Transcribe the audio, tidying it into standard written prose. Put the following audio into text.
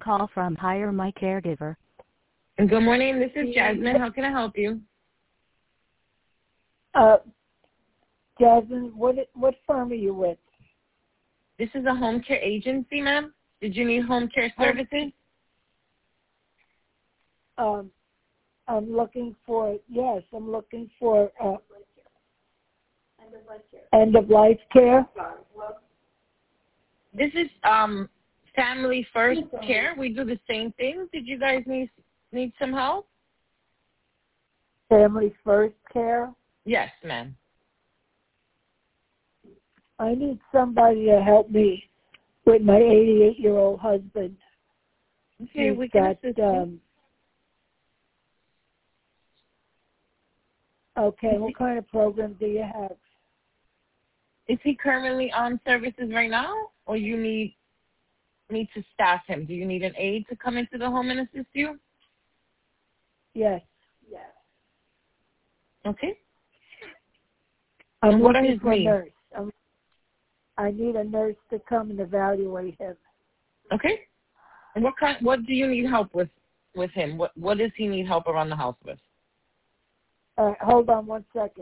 call from Hire My Caregiver. Good morning. This is Jasmine. How can I help you? Jasmine, what firm are you with? This is a home care agency, ma'am. Did you need home care services? I'm looking for end of life care. This is Family First Care. We do the same thing. Did you guys need some help? Family First Care. Yes, ma'am. I need somebody to help me with my 88-year-old husband. Okay, we can assist you. Okay, what kind of program do you have? Is he currently on services right now, or you need me to staff him? Do you need an aide to come into the home and assist you? Yes. Okay. I'm what are looking his for needs? a nurse. I need a nurse to come and evaluate him. Okay. And what do you need help with him? What does he need help around the house with? Hold on one second.